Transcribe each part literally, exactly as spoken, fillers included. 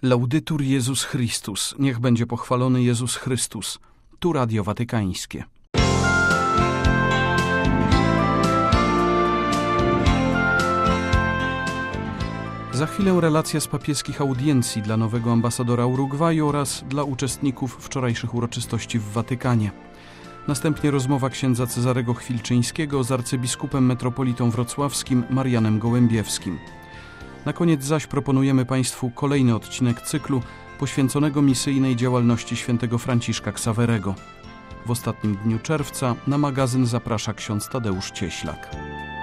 Laudetur Jezus Chrystus. Niech będzie pochwalony Jezus Chrystus. Tu Radio Watykańskie. Za chwilę relacja z papieskich audiencji dla nowego ambasadora Urugwaju oraz dla uczestników wczorajszych uroczystości w Watykanie. Następnie rozmowa księdza Cezarego Chwilczyńskiego z arcybiskupem metropolitą wrocławskim Marianem Gołębiewskim. Na koniec zaś proponujemy Państwu kolejny odcinek cyklu poświęconego misyjnej działalności świętego Franciszka Ksawerego. W ostatnim dniu czerwca na magazyn zaprasza ksiądz Tadeusz Cieślak.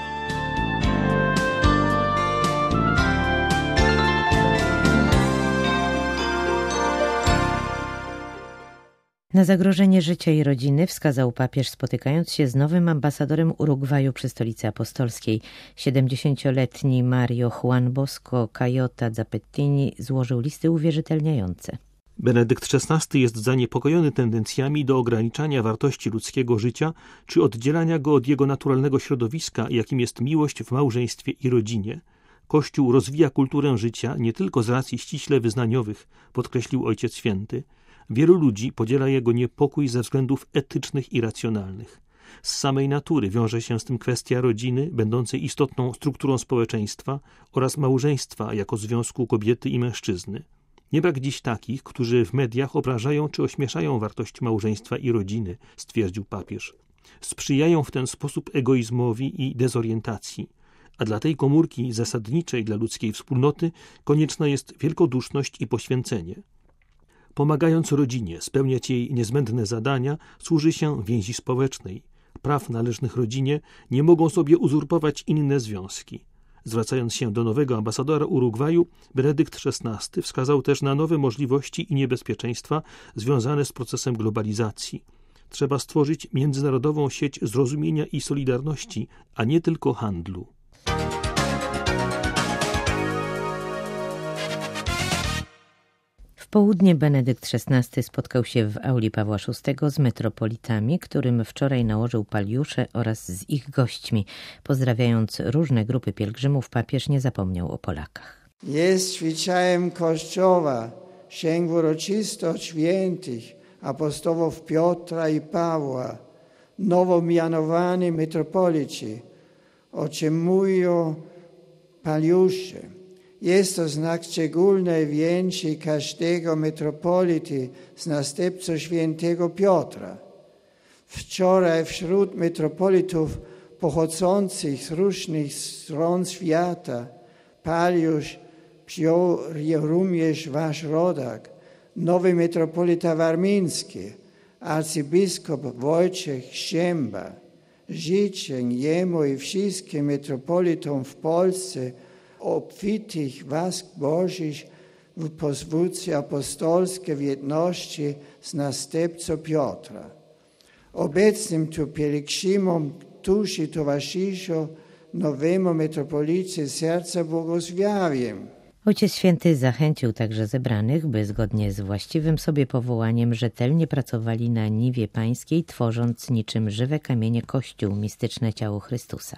Na zagrożenie życia i rodziny wskazał papież, spotykając się z nowym ambasadorem Urugwaju przy Stolicy Apostolskiej. siedemdziesięcioletni Mario Juan Bosco Cayota Zapettini złożył listy uwierzytelniające. Benedykt szesnasty jest zaniepokojony tendencjami do ograniczania wartości ludzkiego życia czy oddzielania go od jego naturalnego środowiska, jakim jest miłość w małżeństwie i rodzinie. Kościół rozwija kulturę życia nie tylko z racji ściśle wyznaniowych, podkreślił Ojciec Święty. Wielu ludzi podziela jego niepokój ze względów etycznych i racjonalnych. Z samej natury wiąże się z tym kwestia rodziny, będącej istotną strukturą społeczeństwa, oraz małżeństwa jako związku kobiety i mężczyzny. Nie brak dziś takich, którzy w mediach obrażają czy ośmieszają wartość małżeństwa i rodziny, stwierdził papież. Sprzyjają w ten sposób egoizmowi i dezorientacji, a dla tej komórki zasadniczej dla ludzkiej wspólnoty konieczna jest wielkoduszność i poświęcenie. Pomagając rodzinie spełniać jej niezbędne zadania, służy się więzi społecznej. Praw należnych rodzinie nie mogą sobie uzurpować inne związki. Zwracając się do nowego ambasadora Urugwaju, Benedykt szesnasty wskazał też na nowe możliwości i niebezpieczeństwa związane z procesem globalizacji. Trzeba stworzyć międzynarodową sieć zrozumienia i solidarności, a nie tylko handlu. W południe Benedykt szesnasty spotkał się w auli Pawła szóstego z metropolitami, którym wczoraj nałożył paliusze, oraz z ich gośćmi. Pozdrawiając różne grupy pielgrzymów, papież nie zapomniał o Polakach. Jest zwyczajem Kościoła księg uroczystość świętych apostołów Piotra i Pawła, nowo mianowani metropolici, otrzymują paliusze. Jest to znak szczególnej więzi każdego metropolity z następcą świętego Piotra. Wczoraj wśród metropolitów pochodzących z różnych stron świata paliusz przyjął również wasz rodak, nowy metropolita warmiński, arcybiskup Wojciech Szczęba. Życzę jemu i wszystkim metropolitom w Polsce obfitych łask Bożych w posłudze apostolskiej w jedności z następcą Piotra. Obecnym tu pielgrzymom, którzy towarzyszą nowemu metropolicie serca błogosławię. Ojciec Święty zachęcił także zebranych, by zgodnie z właściwym sobie powołaniem rzetelnie pracowali na niwie pańskiej, tworząc niczym żywe kamienie Kościół, mistyczne ciało Chrystusa.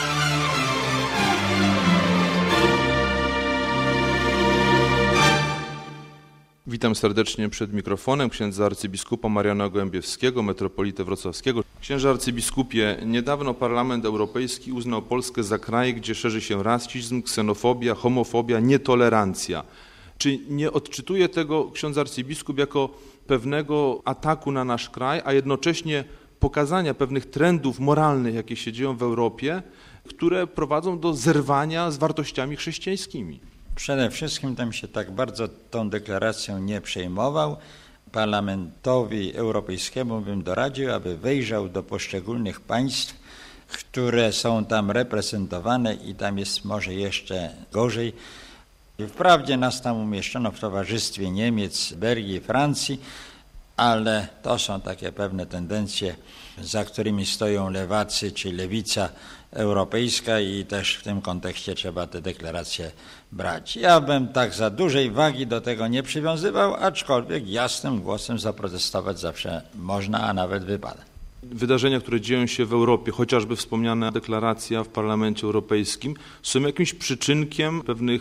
Witam serdecznie przed mikrofonem księdza arcybiskupa Mariana Gołębiewskiego, metropolitę wrocławskiego. Księże arcybiskupie, niedawno Parlament Europejski uznał Polskę za kraj, gdzie szerzy się rasizm, ksenofobia, homofobia, nietolerancja. Czy nie odczytuje tego ksiądz arcybiskup jako pewnego ataku na nasz kraj, a jednocześnie pokazania pewnych trendów moralnych, jakie się dzieją w Europie, które prowadzą do zerwania z wartościami chrześcijańskimi? Przede wszystkim tam się tak bardzo tą deklaracją nie przejmował. Parlamentowi Europejskiemu bym doradził, aby wejrzał do poszczególnych państw, które są tam reprezentowane i tam jest może jeszcze gorzej. Wprawdzie nas tam umieszczono w towarzystwie Niemiec, Belgii, Francji, ale to są takie pewne tendencje, za którymi stoją lewacy czy lewica europejska i też w tym kontekście trzeba te deklaracje brać. Ja bym tak za dużej wagi do tego nie przywiązywał, aczkolwiek jasnym głosem zaprotestować zawsze można, a nawet wypada. Wydarzenia, które dzieją się w Europie, chociażby wspomniana deklaracja w Parlamencie Europejskim, są jakimś przyczynkiem pewnych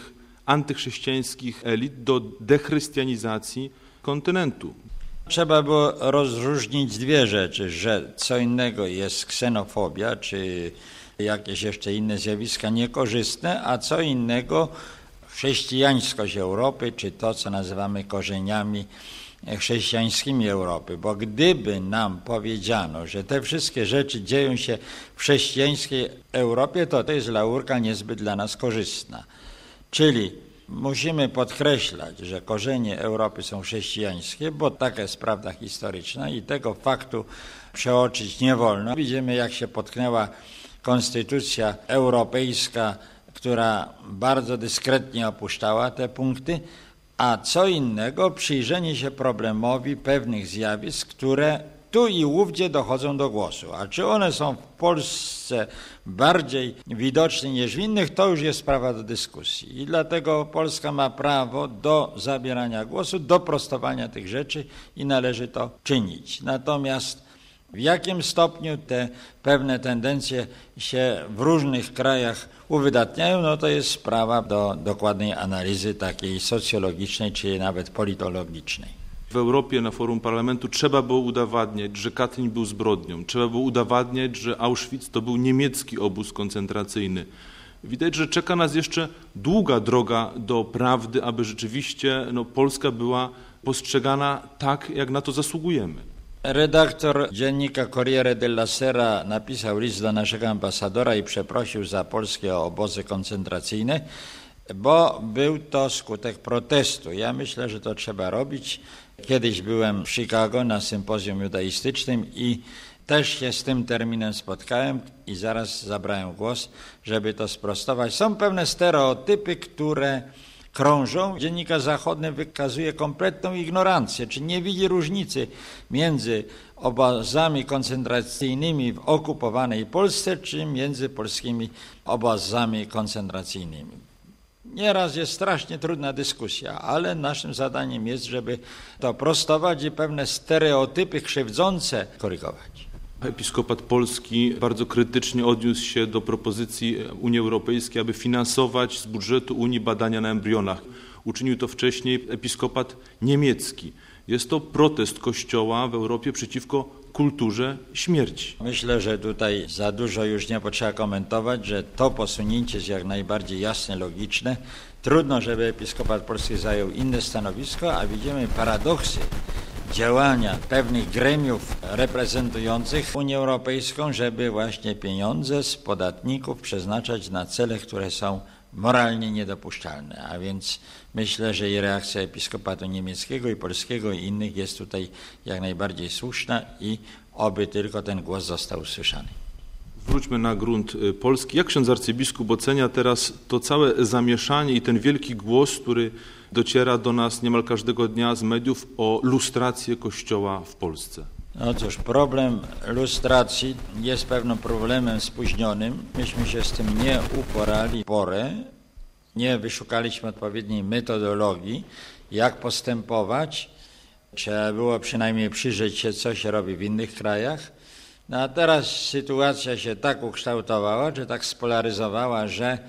antychrześcijańskich elit do dechrystianizacji kontynentu. Trzeba było rozróżnić dwie rzeczy, że co innego jest ksenofobia, czy jakieś jeszcze inne zjawiska niekorzystne, a co innego chrześcijańskość Europy, czy to, co nazywamy korzeniami chrześcijańskimi Europy. Bo gdyby nam powiedziano, że te wszystkie rzeczy dzieją się w chrześcijańskiej Europie, to to jest laurka niezbyt dla nas korzystna. Czyli musimy podkreślać, że korzenie Europy są chrześcijańskie, bo taka jest prawda historyczna i tego faktu przeoczyć nie wolno. Widzimy, jak się potknęła konstytucja europejska, która bardzo dyskretnie opuszczała te punkty, a co innego przyjrzenie się problemowi pewnych zjawisk, które tu i ówdzie dochodzą do głosu. A czy one są w Polsce bardziej widoczne niż w innych, to już jest sprawa do dyskusji. I dlatego Polska ma prawo do zabierania głosu, do prostowania tych rzeczy i należy to czynić. Natomiast w jakim stopniu te pewne tendencje się w różnych krajach uwydatniają, no to jest sprawa do dokładnej analizy takiej socjologicznej, czy nawet politologicznej. W Europie na forum parlamentu trzeba było udowadniać, że Katyń był zbrodnią. Trzeba było udowadniać, że Auschwitz to był niemiecki obóz koncentracyjny. Widać, że czeka nas jeszcze długa droga do prawdy, aby rzeczywiście no, Polska była postrzegana tak, jak na to zasługujemy. Redaktor dziennika Corriere della Sera napisał list do naszego ambasadora i przeprosił za polskie obozy koncentracyjne, bo był to skutek protestu. Ja myślę, że to trzeba robić. Kiedyś byłem w Chicago na sympozjum judaistycznym i też się z tym terminem spotkałem i zaraz zabrałem głos, żeby to sprostować. Są pewne stereotypy, które krążą. Dziennikarz zachodni wykazuje kompletną ignorancję, czy nie widzi różnicy między obozami koncentracyjnymi w okupowanej Polsce, czy między polskimi obozami koncentracyjnymi. Nieraz jest strasznie trudna dyskusja, ale naszym zadaniem jest, żeby to prostować i pewne stereotypy krzywdzące korygować. Episkopat Polski bardzo krytycznie odniósł się do propozycji Unii Europejskiej, aby finansować z budżetu Unii badania na embrionach. Uczynił to wcześniej episkopat niemiecki. Jest to protest Kościoła w Europie przeciwko kulturze śmierci. Myślę, że tutaj za dużo już nie potrzeba komentować, że to posunięcie jest jak najbardziej jasne, logiczne. Trudno, żeby episkopat polski zajął inne stanowisko, a widzimy paradoksy działania pewnych gremiów reprezentujących Unię Europejską, żeby właśnie pieniądze z podatników przeznaczać na cele, które są moralnie niedopuszczalne. A więc myślę, że i reakcja episkopatu niemieckiego i polskiego i innych jest tutaj jak najbardziej słuszna i oby tylko ten głos został usłyszany. Wróćmy na grunt polski. Jak ksiądz arcybiskup ocenia teraz to całe zamieszanie i ten wielki głos, który dociera do nas niemal każdego dnia z mediów o lustrację Kościoła w Polsce? No cóż, problem lustracji jest pewnym problemem spóźnionym. Myśmy się z tym nie uporali porę, nie wyszukaliśmy odpowiedniej metodologii, jak postępować. Trzeba było przynajmniej przyjrzeć się, co się robi w innych krajach. No a teraz sytuacja się tak ukształtowała, czy tak spolaryzowała, że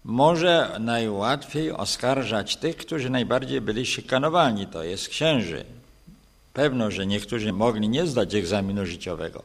może najłatwiej oskarżać tych, którzy najbardziej byli szykanowani, to jest księży. Pewno, że niektórzy mogli nie zdać egzaminu życiowego,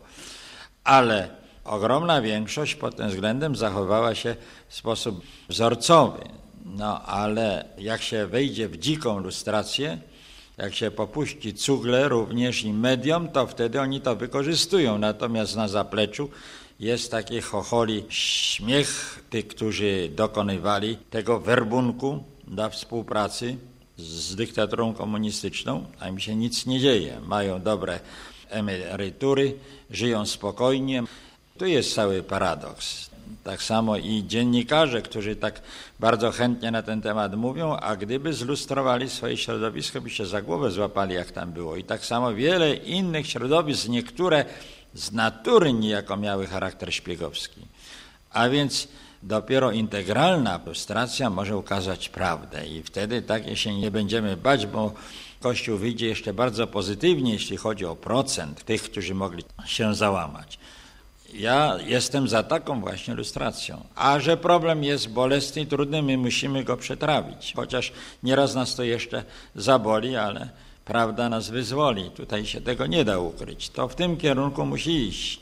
ale ogromna większość pod tym względem zachowała się w sposób wzorcowy. No ale jak się wejdzie w dziką lustrację, jak się popuści cugle również i mediom, to wtedy oni to wykorzystują. Natomiast na zapleczu jest taki chocholi śmiech tych, którzy dokonywali tego werbunku dla współpracy z dyktaturą komunistyczną, a im się nic nie dzieje. Mają dobre emerytury, żyją spokojnie. Tu jest cały paradoks. Tak samo i dziennikarze, którzy tak bardzo chętnie na ten temat mówią, a gdyby zlustrowali swoje środowisko, by się za głowę złapali, jak tam było. I tak samo wiele innych środowisk, niektóre z natury niejako miały charakter szpiegowski. A więc dopiero integralna lustracja może ukazać prawdę i wtedy takie się nie będziemy bać, bo Kościół wyjdzie jeszcze bardzo pozytywnie, jeśli chodzi o procent tych, którzy mogli się załamać. Ja jestem za taką właśnie lustracją. A że problem jest bolesny i trudny, my musimy go przetrawić. Chociaż nieraz nas to jeszcze zaboli, ale prawda nas wyzwoli. Tutaj się tego nie da ukryć. To w tym kierunku musi iść.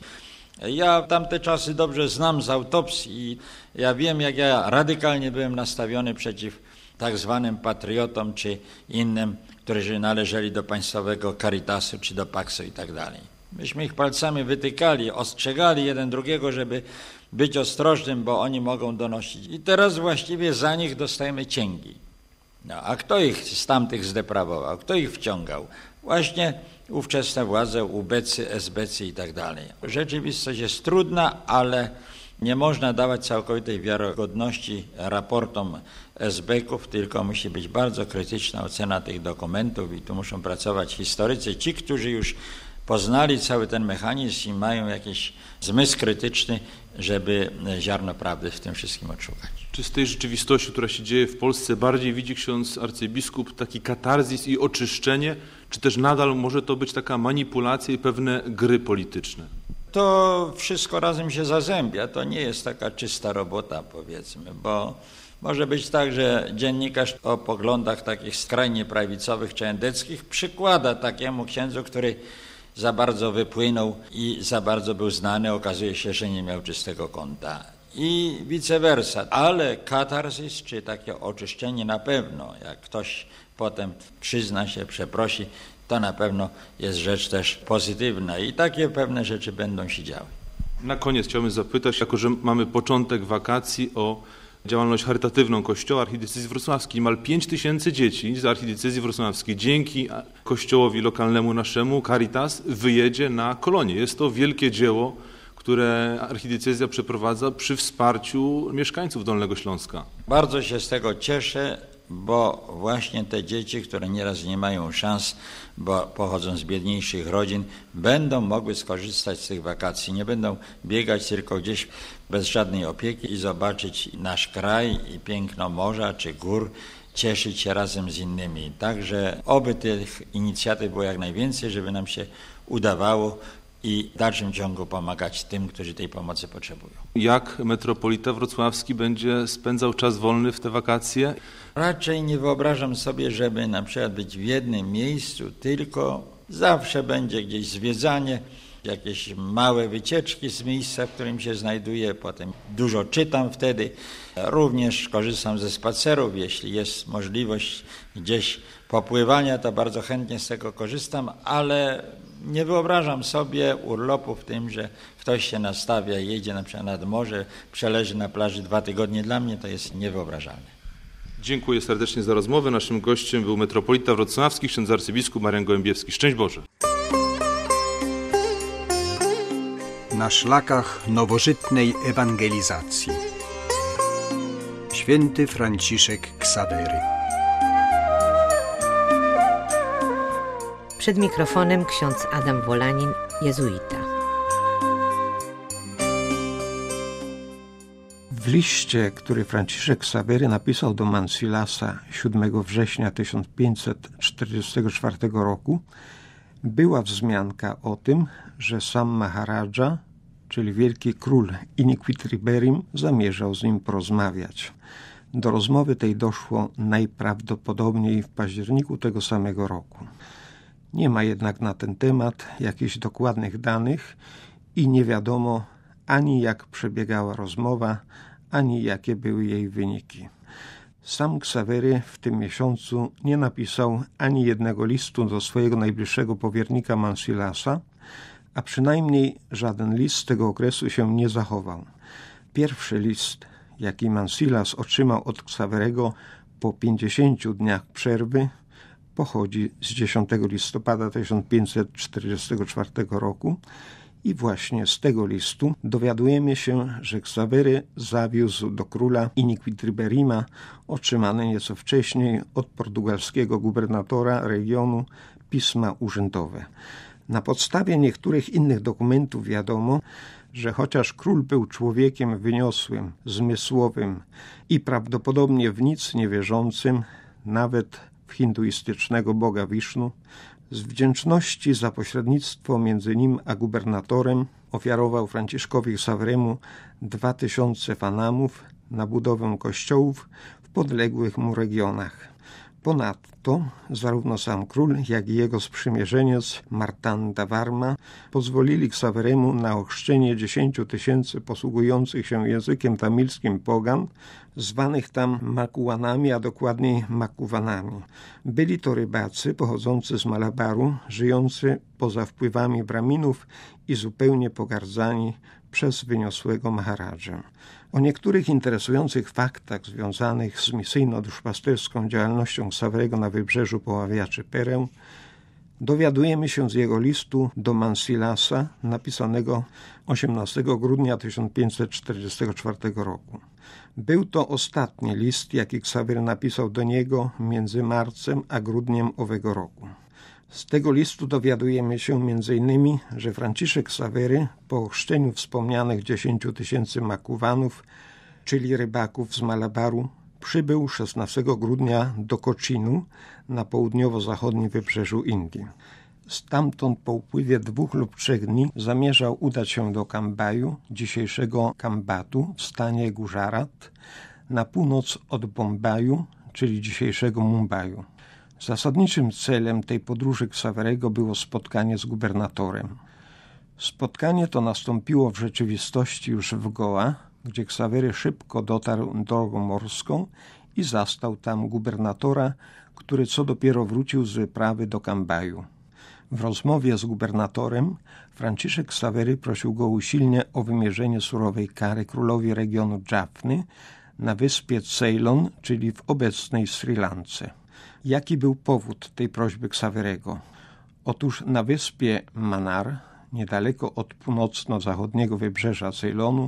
Ja tamte czasy dobrze znam z autopsji i ja wiem, jak ja radykalnie byłem nastawiony przeciw tak zwanym patriotom czy innym, którzy należeli do państwowego Caritasu czy do Paksu i tak dalej. Myśmy ich palcami wytykali, ostrzegali jeden drugiego, żeby być ostrożnym, bo oni mogą donosić. I teraz właściwie za nich dostajemy cięgi. No, a kto ich z tamtych zdeprawował? Kto ich wciągał? Właśnie ówczesne władze, ubecy, esbecy i tak dalej. Rzeczywistość jest trudna, ale nie można dawać całkowitej wiarygodności raportom esbeków, tylko musi być bardzo krytyczna ocena tych dokumentów i tu muszą pracować historycy, ci, którzy już poznali cały ten mechanizm i mają jakiś zmysł krytyczny, żeby ziarno prawdy w tym wszystkim odszukać. Czy z tej rzeczywistości, która się dzieje w Polsce, bardziej widzi ksiądz arcybiskup taki katarzis i oczyszczenie, czy też nadal może to być taka manipulacja i pewne gry polityczne? To wszystko razem się zazębia, to nie jest taka czysta robota, powiedzmy, bo może być tak, że dziennikarz o poglądach takich skrajnie prawicowych czy endeckich przykłada takiemu księdzu, który za bardzo wypłynął i za bardzo był znany, okazuje się, że nie miał czystego konta. I vice versa. Ale katarzis, czy takie oczyszczenie na pewno, jak ktoś potem przyzna się, przeprosi, to na pewno jest rzecz też pozytywna i takie pewne rzeczy będą się działy. Na koniec chciałbym zapytać, jako że mamy początek wakacji, o działalność charytatywną Kościoła Archidiecezji Wrocławskiej. Niemal pięć tysięcy dzieci z Archidiecezji Wrocławskiej dzięki kościołowi lokalnemu naszemu Caritas wyjedzie na kolonie. Jest to wielkie dzieło, które archidiecezja przeprowadza przy wsparciu mieszkańców Dolnego Śląska. Bardzo się z tego cieszę, bo właśnie te dzieci, które nieraz nie mają szans, bo pochodzą z biedniejszych rodzin, będą mogły skorzystać z tych wakacji. Nie będą biegać tylko gdzieś bez żadnej opieki i zobaczyć nasz kraj i piękno morza czy gór, cieszyć się razem z innymi. Także oby tych inicjatyw było jak najwięcej, żeby nam się udawało i w dalszym ciągu pomagać tym, którzy tej pomocy potrzebują. Jak metropolita wrocławski będzie spędzał czas wolny w te wakacje? Raczej nie wyobrażam sobie, żeby na przykład być w jednym miejscu, tylko zawsze będzie gdzieś zwiedzanie, jakieś małe wycieczki z miejsca, w którym się znajduję, potem dużo czytam wtedy. Również korzystam ze spacerów, jeśli jest możliwość gdzieś popływania, to bardzo chętnie z tego korzystam, ale nie wyobrażam sobie urlopu w tym, że ktoś się nastawia, jedzie na przykład nad morze, przeleży na plaży dwa tygodnie. Dla mnie to jest niewyobrażalne. Dziękuję serdecznie za rozmowę. Naszym gościem był metropolita wrocławski, ksiądz arcybiskup Marian Gołębiewski. Szczęść Boże. Na szlakach nowożytnej ewangelizacji. Święty Franciszek Ksawery. Przed mikrofonem ksiądz Adam Wolanin, jezuita. W liście, który Franciszek Ksawery napisał do Mansilasa siódmego września tysiąc pięćset czterdziestego czwartego roku, była wzmianka o tym, że sam Maharadża, czyli wielki król Iniquitriberim, zamierzał z nim porozmawiać. Do rozmowy tej doszło najprawdopodobniej w październiku tego samego roku. Nie ma jednak na ten temat jakichś dokładnych danych i nie wiadomo ani jak przebiegała rozmowa, ani jakie były jej wyniki. Sam Ksawery w tym miesiącu nie napisał ani jednego listu do swojego najbliższego powiernika Mansilasa, a przynajmniej żaden list z tego okresu się nie zachował. Pierwszy list, jaki Mansilas otrzymał od Ksawerego po pięćdziesięciu dniach przerwy, pochodzi z dziesiątego listopada tysiąc pięćset czterdziestego czwartego roku i właśnie z tego listu dowiadujemy się, że Ksawery zawiózł do króla Iniquitriberima otrzymane nieco wcześniej od portugalskiego gubernatora regionu pisma urzędowe. Na podstawie niektórych innych dokumentów wiadomo, że chociaż król był człowiekiem wyniosłym, zmysłowym i prawdopodobnie w nic niewierzącym, nawet w hinduistycznego boga Wisznu, z wdzięczności za pośrednictwo między nim a gubernatorem ofiarował Franciszkowi Xaveremu dwa tysiące fanamów na budowę kościołów w podległych mu regionach. Ponadto zarówno sam król, jak i jego sprzymierzeniec Martandavarma pozwolili Xaveremu na ochrzczenie dziesięciu tysięcy posługujących się językiem tamilskim pogan, zwanych tam Makuanami, a dokładniej Makuwanami. Byli to rybacy pochodzący z Malabaru, żyjący poza wpływami Braminów i zupełnie pogardzani przez wyniosłego Maharadżę. O niektórych interesujących faktach związanych z misyjno-duszpasterską działalnością Xaverego na wybrzeżu poławiaczy Perę dowiadujemy się z jego listu do Mansilasa, napisanego osiemnastego grudnia tysiąc pięćset czterdziestego czwartego roku. Był to ostatni list, jaki Xaver napisał do niego między marcem a grudniem owego roku. Z tego listu dowiadujemy się między innymi, że Franciszek Xavery po ochrzczeniu wspomnianych dziesięciu tysięcy Makuwanów, czyli rybaków z Malabaru, przybył szesnastego grudnia do Kochinu na południowo-zachodnim wybrzeżu Indii. Stamtąd po upływie dwóch lub trzech dni zamierzał udać się do Kambaju, dzisiejszego Kambatu w stanie Gujarat, na północ od Bombaju, czyli dzisiejszego Mumbaju. Zasadniczym celem tej podróży Xaverego było spotkanie z gubernatorem. Spotkanie to nastąpiło w rzeczywistości już w Goa, gdzie Xavery szybko dotarł drogą morską i zastał tam gubernatora, który co dopiero wrócił z wyprawy do Kambaju. W rozmowie z gubernatorem Franciszek Xavery prosił go usilnie o wymierzenie surowej kary królowi regionu Jaffny na wyspie Ceylon, czyli w obecnej Sri Lance. Jaki był powód tej prośby Xaverego? Otóż na wyspie Manar, niedaleko od północno-zachodniego wybrzeża Ceylonu,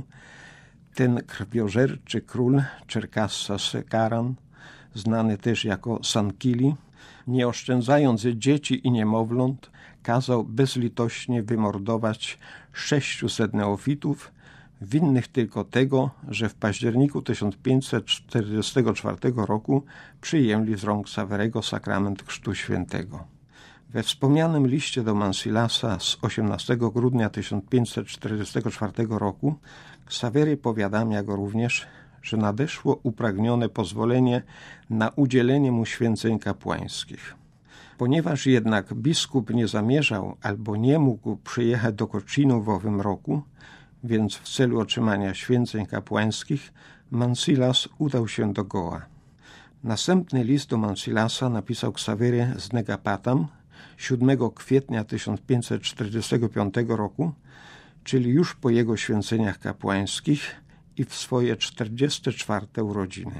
ten krwiożerczy król Cherkassa Sekaran, znany też jako Sankili, nie oszczędzając dzieci i niemowląt, kazał bezlitośnie wymordować sześciuset neofitów, winnych tylko tego, że w październiku tysiąc pięćset czterdziestego czwartego roku przyjęli z rąk Xaverego sakrament Chrztu Świętego. We wspomnianym liście do Mansilasa z osiemnastego grudnia tysiąc pięćset czterdziestego czwartego roku Xavery powiadamia go również, że nadeszło upragnione pozwolenie na udzielenie mu święceń kapłańskich. Ponieważ jednak biskup nie zamierzał albo nie mógł przyjechać do Kochinu w owym roku, więc w celu otrzymania święceń kapłańskich Mansilas udał się do Goa. Następny list do Mansilasa napisał Xavery z Negapatam siódmego kwietnia tysiąc pięćset czterdziestego piątego roku, czyli już po jego święceniach kapłańskich i w swoje czterdzieste czwarte urodziny.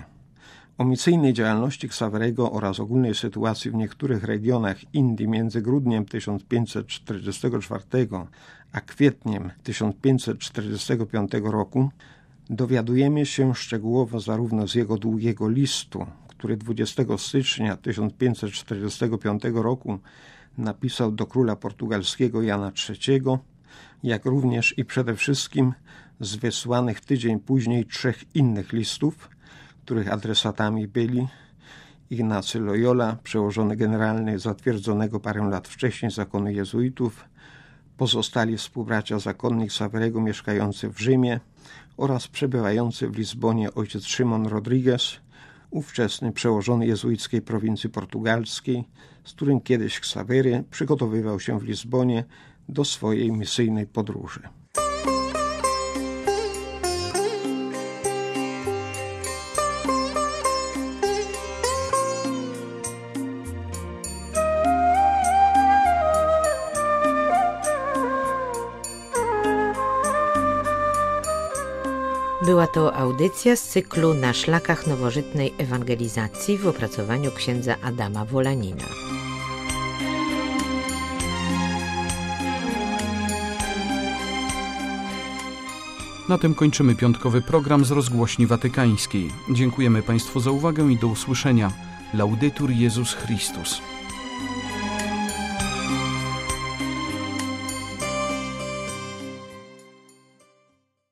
O misyjnej działalności Xaverego oraz ogólnej sytuacji w niektórych regionach Indii między grudniem tysiąc pięćset czterdziestego czwartego a kwietniem tysiąc pięćset czterdziestego piątego roku dowiadujemy się szczegółowo zarówno z jego długiego listu, który dwudziestego stycznia tysiąc pięćset czterdziestego piątego roku napisał do króla portugalskiego Jana trzeciego, jak również i przede wszystkim z wysłanych tydzień później trzech innych listów, których adresatami byli Ignacy Loyola, przełożony generalny zatwierdzonego parę lat wcześniej zakonu jezuitów, pozostali współbracia zakonni Xaverego mieszkający w Rzymie oraz przebywający w Lizbonie ojciec Szymon Rodriguez, ówczesny przełożony jezuickiej prowincji portugalskiej, z którym kiedyś Xavery przygotowywał się w Lizbonie do swojej misyjnej podróży. Była to audycja z cyklu Na szlakach nowożytnej ewangelizacji w opracowaniu księdza Adama Wolanina. Na tym kończymy piątkowy program z Rozgłośni Watykańskiej. Dziękujemy Państwu za uwagę i do usłyszenia. Laudetur Jezus Chrystus.